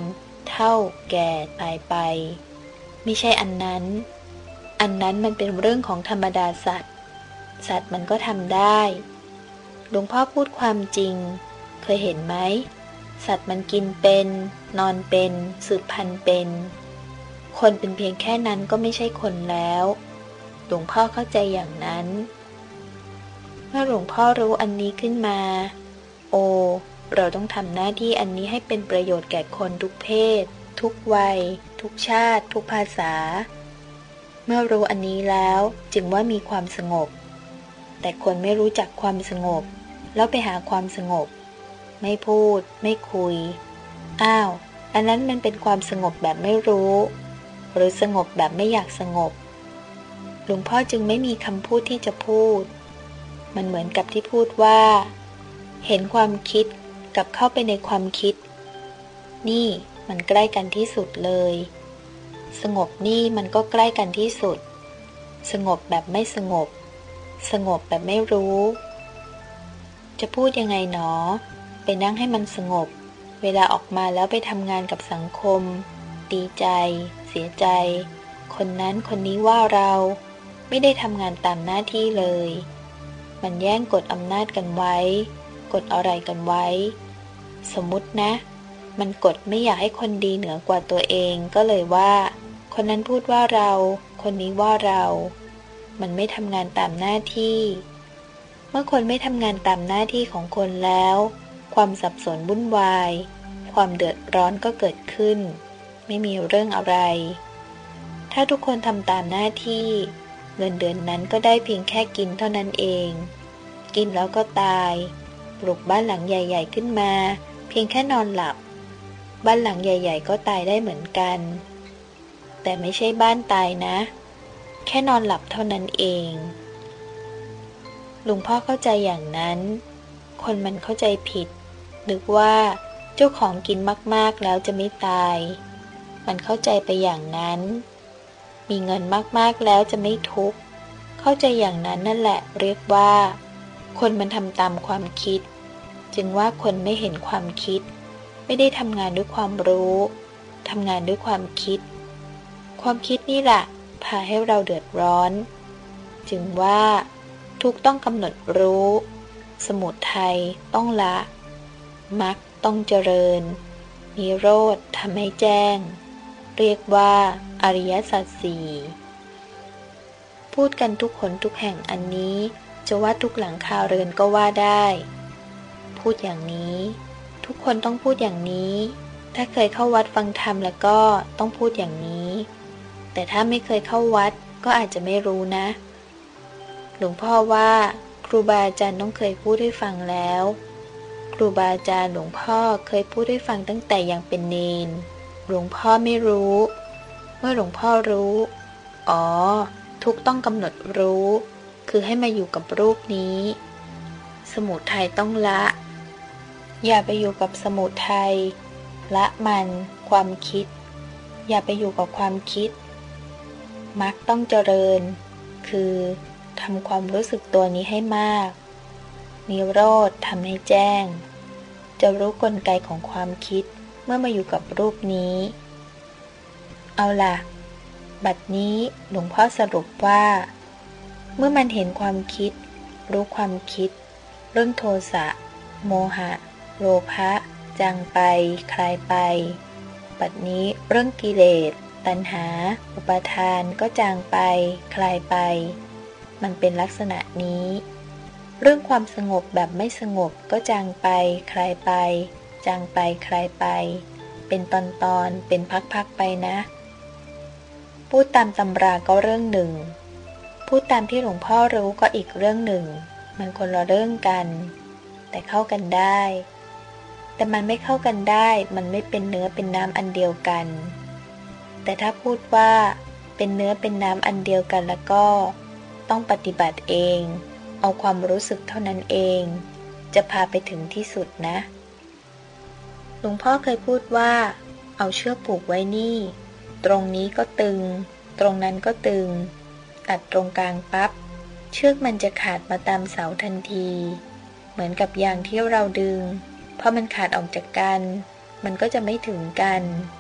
เฒ่าแก่ตายไปไม่ใช่อันนั้นมันเป็นเรื่องของธรรมดาสัตว์มันก็ทำได้หลวงพ่อพูดความจริงเคยเห็นไหมสัตว์มันกินเป็นนอนเป็นสืบพันธุ์เป็นคนเป็นเพียงแค่นั้นก็ไม่ใช่คนแล้วหลวงพ่อเข้าใจอย่างนั้นเมื่อหลวงพ่อรู้อันนี้ขึ้นมาโอเราต้องทำหน้าที่อันนี้ให้เป็นประโยชน์แก่คนทุกเพศทุกวัยทุกชาติทุกภาษาเมื่อรู้อันนี้แล้วจึงว่ามีความสงบแต่คนไม่รู้จักความสงบแล้วไปหาความสงบไม่พูดไม่คุยอ้าวอันนั้นมันเป็นความสงบแบบไม่รู้หรือสงบแบบไม่อยากสงบหลวงพ่อจึงไม่มีคำพูดที่จะพูดมันเหมือนกับที่พูดว่าเห็นความคิดกับเข้าไปในความคิดนี่มันใกล้กันที่สุดเลยสงบนี่มันก็ใกล้กันที่สุดสงบแบบไม่สงบสงบแบบไม่รู้จะพูดยังไงหนอไปนั่งให้มันสงบเวลาออกมาแล้วไปทำงานกับสังคมดีใจเสียใจคนนั้นคนนี้ว่าเราไม่ได้ทำงานตามหน้าที่เลยมันแย่งกดอำนาจกันไว้กดอะไรกันไว้สมมุตินะมันกดไม่อยากให้คนดีเหนือกว่าตัวเองก็เลยว่าคนนั้นพูดว่าเราคนนี้ว่าเรามันไม่ทำงานตามหน้าที่เมื่อคนไม่ทำงานตามหน้าที่ของคนแล้วความสับสนวุ่นวายความเดือดร้อนก็เกิดขึ้นไม่มีเรื่องอะไรถ้าทุกคนทำตามหน้าที่เงินเดือนนั้นก็ได้เพียงแค่กินเท่านั้นเองกินแล้วก็ตายปลูกบ้านหลังใหญ่ๆขึ้นมาเพียงแค่นอนหลับบ้านหลังใหญ่ๆก็ตายได้เหมือนกันแต่ไม่ใช่บ้านตายนะแค่นอนหลับเท่านั้นเองหลวงพ่อเข้าใจอย่างนั้นคนมันเข้าใจผิดนึกว่าเจ้าของกินมากๆแล้วจะไม่ตายมันเข้าใจไปอย่างนั้นมีเงินมากๆแล้วจะไม่ทุกข์เข้าใจอย่างนั้นนั่นแหละเรียกว่าคนมันทำตามความคิดจึงว่าคนไม่เห็นความคิดไม่ได้ทำงานด้วยความรู้ทำงานด้วยความคิดความคิดนี่แหละพาให้เราเดือดร้อนจึงว่าทุกข์ต้องกำหนดรู้สมุทัยต้องละมรรคต้องเจริญนิโรธทำให้แจ้งเรียกว่าอริยสัจสี่พูดกันทุกคนทุกแห่งอันนี้จะว่าทุกหลังคาเรือนก็ว่าได้พูดอย่างนี้ทุกคนต้องพูดอย่างนี้ถ้าเคยเข้าวัดฟังธรรมแล้วก็ต้องพูดอย่างนี้แต่ถ้าไม่เคยเข้าวัดก็อาจจะไม่รู้นะหลวงพ่อว่าครูบาอาจารย์ต้องเคยพูดให้ฟังแล้วครูบาอาจารย์หลวงพ่อเคยพูดให้ฟังตั้งแต่ยังเป็นเณรหลวงพ่อไม่รู้เมื่อหลวงพ่อรู้อ๋อทุกต้องกำหนดรู้คือให้มาอยู่กับรูปนี้สมุทัยต้องละอย่าไปอยู่กับสมุทัยละมันความคิดอย่าไปอยู่กับความคิดมรรคต้องเจริญคือทำความรู้สึกตัวนี้ให้มากนิโรธทำให้แจ้งจะรู้กลไกของความคิดเมื่อมาอยู่กับรูปนี้เอาล่ะบัดนี้หลวงพ่อสรุปว่าเมื่อมันเห็นความคิดรู้ความคิดเรื่องโทสะโมหะโลภะจางไปคลายไปบัดนี้เรื่องกิเลสตัณหาอุปาทานก็จางไปคลายไปมันเป็นลักษณะนี้เรื่องความสงบแบบไม่สงบก็จางไปคลายไปจางไปคลายไปเป็นตอนๆเป็นพักๆไปนะพูดตามตำราก็เรื่องหนึ่งพูดตามที่หลวงพ่อรู้ก็อีกเรื่องหนึ่งมันคนละเรื่องกันแต่เข้ากันได้แต่มันไม่เข้ากันได้มันไม่เป็นเนื้อเป็นน้ำอันเดียวกันแต่ถ้าพูดว่าเป็นเนื้อเป็นน้ำอันเดียวกันแล้วก็ต้องปฏิบัติเองเอาความรู้สึกเท่านั้นเองจะพาไปถึงที่สุดนะหลวงพ่อเคยพูดว่าเอาเชือกผูกไว้นี่ตรงนี้ก็ตึงตรงนั้นก็ตึงตัดตรงกลางปั๊บเชือกมันจะขาดมาตามเสาทันทีเหมือนกับยางที่เราดึงพอมันขาดออกจากกันมันก็จะไม่ถึงกัน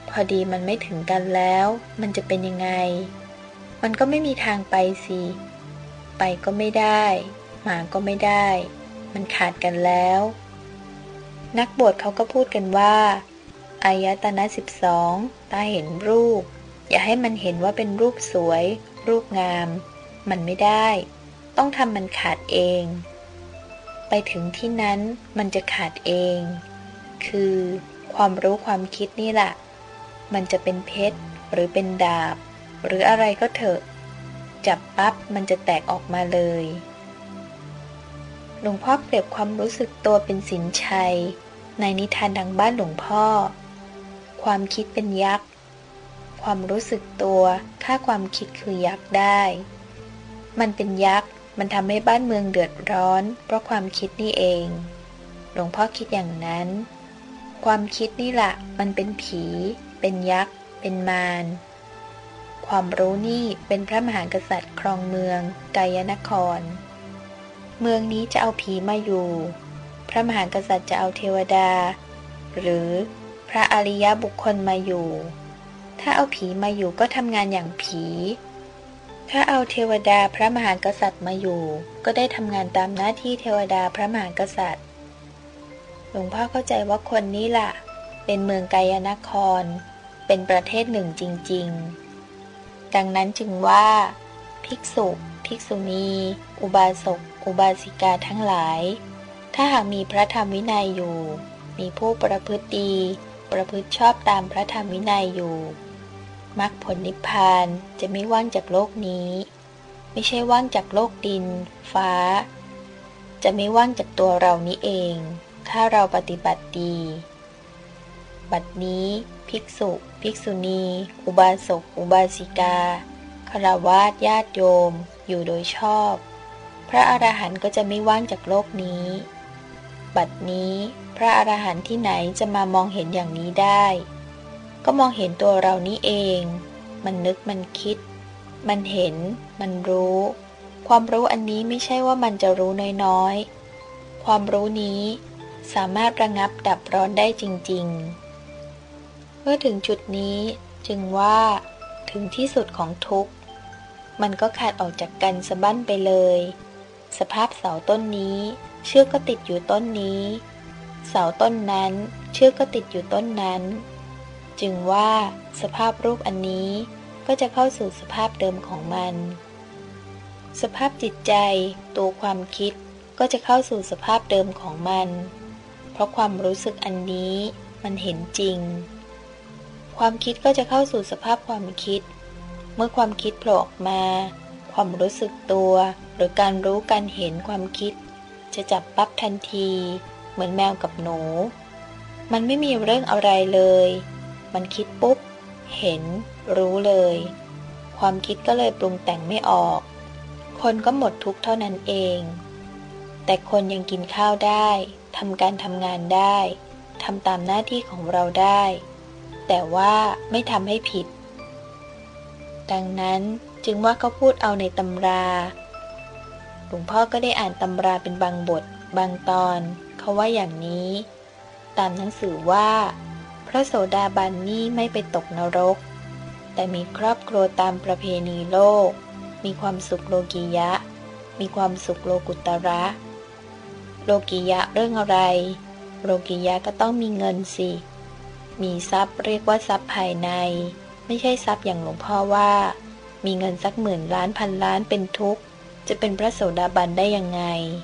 พอดีมันไม่ถึงกันแล้วมันจะเป็นยังไงมันก็ไม่มีทางไปสิไปก็ไม่ได้มาก็ไม่ได้มันขาดกันแล้วนักบวชเขาก็พูดกันว่าอายตนะ12ตาเห็นรูปอย่าให้มันเห็นว่าเป็นรูปสวยรูปงามมันไม่ได้ต้องทำมันขาดเองไปถึงที่นั้นมันจะขาดเองคือความรู้ความคิดนี่แหละมันจะเป็นเพชรหรือเป็นดาบหรืออะไรก็เถอะจับปั๊บมันจะแตกออกมาเลยหลวงพ่อเปรียบความรู้สึกตัวเป็นสินชัยในนิทานทางบ้านหลวงพ่อความคิดเป็นยักษ์ความรู้สึกตัวฆ่าความคิดคือยักษ์ได้มันเป็นยักษ์มันทำให้บ้านเมืองเดือดร้อนเพราะความคิดนี่เองหลวงพ่อคิดอย่างนั้นความคิดนี่แหละมันเป็นผีเป็นยักษ์เป็นมารความรู้นี่เป็นพระมหากษัตริย์ครองเมืองกายนครเมืองนี้จะเอาผีมาอยู่พระมหากษัตริย์จะเอาเทวดาหรือพระอริยบุคคลมาอยู่ถ้าเอาผีมาอยู่ก็ทำงานอย่างผีถ้าเอาเทวดาพระมหากษัตริย์มาอยู่ก็ได้ทำงานตามหน้าที่เทวดาพระมหากษัตริย์หลวงพ่อเข้าใจว่าคนนี้ล่ะเป็นเมืองกายนครเป็นประเทศหนึ่งจริงๆดังนั้นจึงว่าภิกษุภิกษุณีอุบาสกอุบาสิกาทั้งหลายถ้าหากมีพระธรรมวินัยอยู่มีผู้ประพฤติดีประพฤติชอบตามพระธรรมวินัยอยู่มรรคผลนิพพานจะไม่ว่างจากโลกนี้ไม่ใช่ว่างจากโลกดินฟ้าจะไม่ว่างจากตัวเรานี้เองถ้าเราปฏิบัติดีบัดนี้ภิกษุภิกษุณีอุบาสกอุบาสิกาฆราวาสญาติโยมอยู่โดยชอบพระอรหันต์ก็จะไม่ว่างจากโลกนี้บัดนี้พระอรหันต์ที่ไหนจะมามองเห็นอย่างนี้ได้ก็มองเห็นตัวเรานี้เองมันนึกมันคิดมันเห็นมันรู้ความรู้อันนี้ไม่ใช่ว่ามันจะรู้น้อยๆความรู้นี้สามารถระงับดับร้อนได้จริงๆเมื่อถึงจุดนี้จึงว่าถึงที่สุดของทุกข์มันก็ขาดออกจากกันสะบั้นไปเลยสภาพเสาต้นนี้เชือกก็ติดอยู่ต้นนี้เสาต้นนั้นเชือกก็ติดอยู่ต้นนั้นจึงว่าสภาพรูปอันนี้ก็จะเข้าสู่สภาพเดิมของมันสภาพจิตใจตัวความคิดก็จะเข้าสู่สภาพเดิมของมันเพราะความรู้สึกอันนี้มันเห็นจริงความคิดก็จะเข้าสู่สภาพความคิดเมื่อความคิดโผล่ออกมาความรู้สึกตัวหรือการรู้การเห็นความคิดจะจับปั๊บทันทีเหมือนแมวกับหนูมันไม่มีเรื่องอะไรเลยมันคิดปุ๊บเห็นรู้เลยความคิดก็เลยปรุงแต่งไม่ออกคนก็หมดทุกข์เท่านั้นเองแต่คนยังกินข้าวได้ทำการทำงานได้ทำตามหน้าที่ของเราได้แต่ว่าไม่ทำให้ผิดดังนั้นจึงว่าเขาพูดเอาในตำราหลวงพ่อก็ได้อ่านตำราเป็นบางบทบางตอนเขาว่าอย่างนี้ตามหนังสือว่าพระโสดาบันนี่ไม่ไปตกนรกแต่มีครอบครัวตามประเพณีโลกมีความสุขโลกียะมีความสุขโลกุตระโลกียะเรื่องอะไรโลกียะก็ต้องมีเงินสิมีทรัพย์เรียกว่าทรัพย์ภายในไม่ใช่ทรัพย์อย่างหลวงพ่อว่ามีเงินสัก10,000 ล้านพันล้านเป็นทุกข์จะเป็นพระโสดาบันได้ยังไง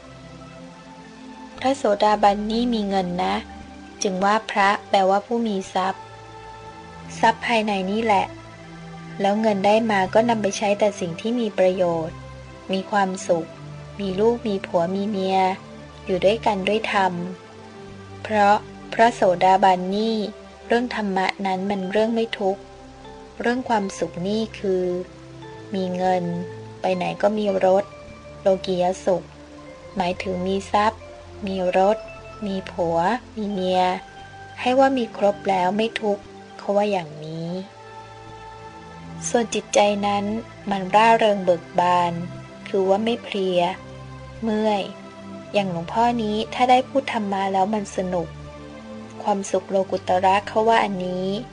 พระโสดาบันนี่มีเงินนะจึงว่าพระแปลว่าผู้มีทรัพย์ทรัพย์ภายในนี่แหละแล้วเงินได้มาก็นำไปใช้แต่สิ่งที่มีประโยชน์มีความสุขมีลูกมีผัวมีเมียอยู่ด้วยกันด้วยธรรมเพราะพระโสดาบันนี่เรื่องธรรมะนั้นมันเรื่องไม่ทุกข์เรื่องความสุขนี่คือมีเงินไปไหนก็มีรถโลกียสุขหมายถึงมีทรัพย์มีรถมีผัวมีเมียให้ว่ามีครบแล้วไม่ทุกข์เขาว่าอย่างนี้ส่วนจิตใจนั้นมันร่าเริงเบิกบานคือว่าไม่เพลียเมื่อยอย่างหลวงพ่อนี้ถ้าได้พูดธรรมะแล้วมันสนุกความสุขโลกุตระเขาว่าอันนี้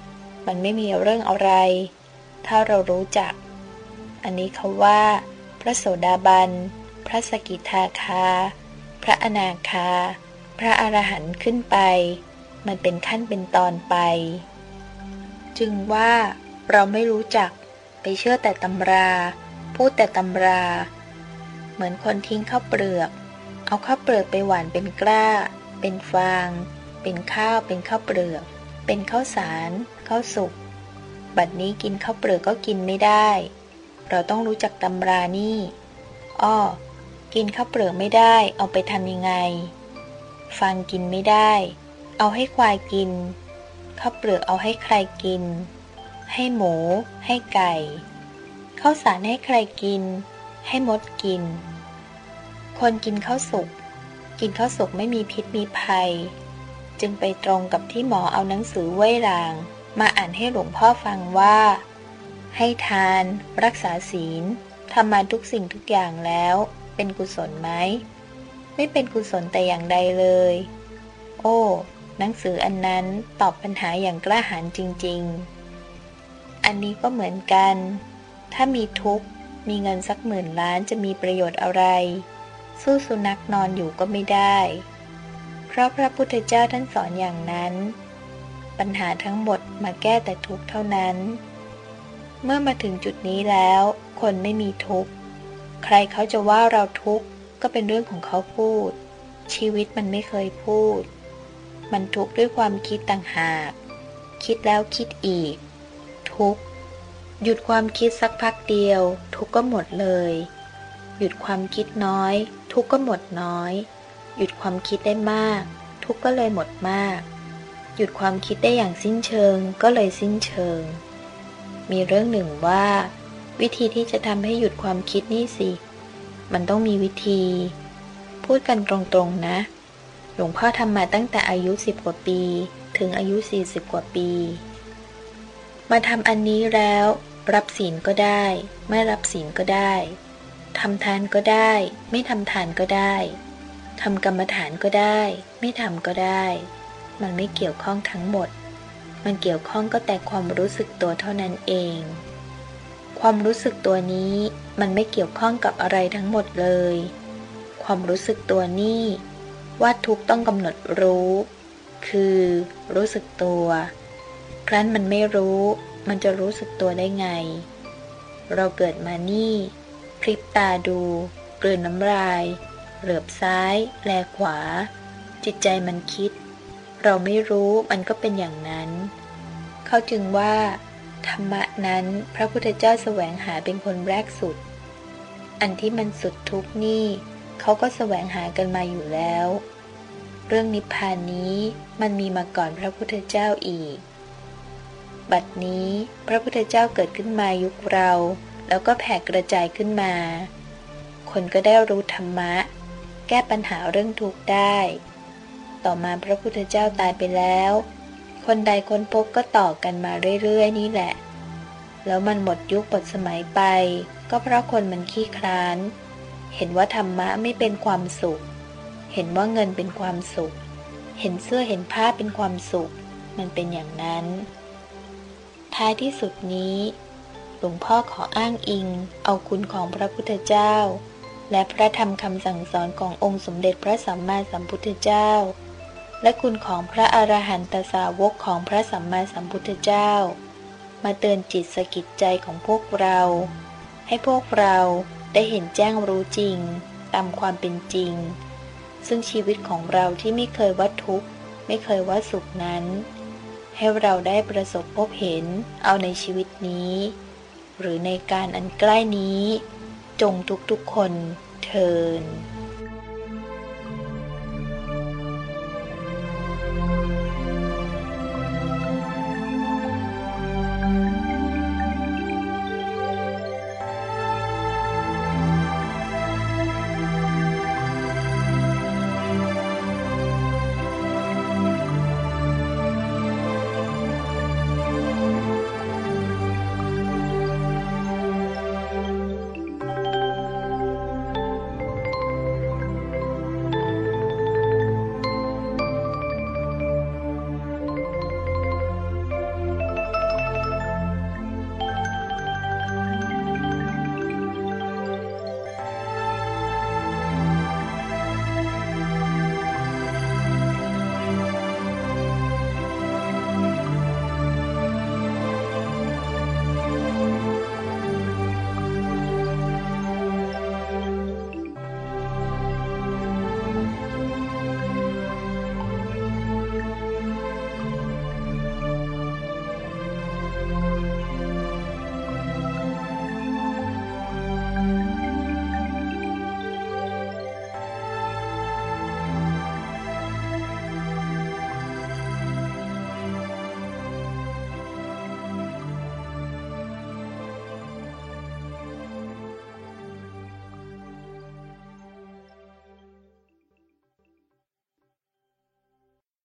มันไม่มีเรื่องอะไรถ้าเรารู้จักอันนี้เขาว่าพระโสดาบันพระสกิทาคาพระอนาคาพระอรหันต์ขึ้นไปมันเป็นขั้นเป็นตอนไปจึงว่าเราไม่รู้จักไปเชื่อแต่ตำราพูดแต่ตำราเหมือนคนทิ้งข้าวเปลือกเอาข้าวเปลือกไปหว่านเป็นกล้าเป็นฟางเป็นข้าวเป็นข้าวเปลือกเป็นข้าวสารข้าวสุกบัดนี้กินข้าวเปลือกก็กินไม่ได้เราต้องรู้จักตำรานี่อ้อกินข้าวเปลือกไม่ได้เอาไปทำยังไงฟางกินไม่ได้เอาให้ควายกินข้าวเปลือกเอาให้ใครกินให้หมูให้ไก่ข้าวสารให้ใครกินให้มดกินคนกินข้าวสุกไม่มีพิษมีภัยจึงไปตรงกับที่หมอเอาหนังสือเว่ยหลางมาอ่านให้หลวงพ่อฟังว่าให้ทานรักษาศีลทำมาทุกสิ่งทุกอย่างแล้วเป็นกุศลไหมไม่เป็นกุศลแต่อย่างใดเลยโอ้หนังสืออันนั้นตอบปัญหาอย่างกล้าหาญจริงๆอันนี้ก็เหมือนกันถ้ามีทุกข์มีเงินสัก10,000 ล้านจะมีประโยชน์อะไรสู้สุนัขนอนอยู่ก็ไม่ได้เพราะพระพุทธเจ้าท่านสอนอย่างนั้นปัญหาทั้งหมดมาแก้แต่ทุกข์เท่านั้นเมื่อมาถึงจุดนี้แล้วคนไม่มีทุกข์ใครเขาจะว่าเราทุกข์ก็เป็นเรื่องของเขาพูดชีวิตมันไม่เคยพูดมันทุกข์ด้วยความคิดต่างหากคิดแล้วคิดอีกทุกข์หยุดความคิดสักพักเดียวทุกข์ก็หมดเลยหยุดความคิดน้อยทุกข์ก็หมดน้อยหยุดความคิดได้มากทุกข์ก็เลยหมดมากหยุดความคิดได้อย่างสิ้นเชิงก็เลยสิ้นเชิงมีเรื่องหนึ่งว่าวิธีที่จะทำให้หยุดความคิดนี่สิมันต้องมีวิธีพูดกันตรงๆนะหลวงพ่อทำมาตั้งแต่อายุ10 กว่าปีถึงอายุ40 กว่าปีมาทำอันนี้แล้วรับศีลก็ได้ไม่รับศีลก็ได้ทำทานก็ได้ไม่ทำทานก็ได้ทำกรรมฐานก็ได้ไม่ทำก็ได้มันไม่เกี่ยวข้องทั้งหมดมันเกี่ยวข้องก็แต่ความรู้สึกตัวเท่านั้นเองความรู้สึกตัวนี้มันไม่เกี่ยวข้องกับอะไรทั้งหมดเลยความรู้สึกตัวนี้ว่าทุกข์ต้องกำหนดรู้คือรู้สึกตัวครั้นมันไม่รู้มันจะรู้สึกตัวได้ไงเราเกิดมานี่พริบตาดูกลืนน้ำลายเหลือบซ้ายแลขวาจิตใจมันคิดเราไม่รู้มันก็เป็นอย่างนั้นเขาจึงว่าธรรมะนั้นพระพุทธเจ้าแสวงหาเป็นคนแรกสุดอันที่มันสุดทุกข์นี่เขาก็แสวงหากันมาอยู่แล้วเรื่องนิพพานนี้มันมีมาก่อนพระพุทธเจ้าอีกบัดนี้พระพุทธเจ้าเกิดขึ้นมายุคเราแล้วก็แผ่กระจายขึ้นมาคนก็ได้รู้ธรรมะแก้ปัญหาเรื่องทุกข์ได้ต่อมาพระพุทธเจ้าตายไปแล้วคนใดคนพบก็ต่อกันมาเรื่อยๆนี่แหละแล้วมันหมดยุคหมดสมัยไปก็เพราะคนมันขี้คร้านเห็นว่าธรรมะไม่เป็นความสุขเห็นว่าเงินเป็นความสุขเห็นเสื้อเห็นผ้าเป็นความสุขมันเป็นอย่างนั้นท้ายที่สุดนี้หลวงพ่อขออ้างอิงเอาคุณของพระพุทธเจ้าและพระธรรมคำสั่งสอนขององค์สมเด็จพระสัมมาสัมพุทธเจ้าและคุณของพระอรหันตสาวกของพระสัมมาสัมพุทธเจ้ามาเตือนจิตสะกิดใจของพวกเราให้พวกเราได้เห็นแจ้งรู้จริงตามความเป็นจริงซึ่งชีวิตของเราที่ไม่เคยว่าทุกข์ไม่เคยว่าสุขนั้นให้เราได้ประสบพบเห็นเอาในชีวิตนี้หรือในการอันใกล้นี้จงทุกๆคนเทอญ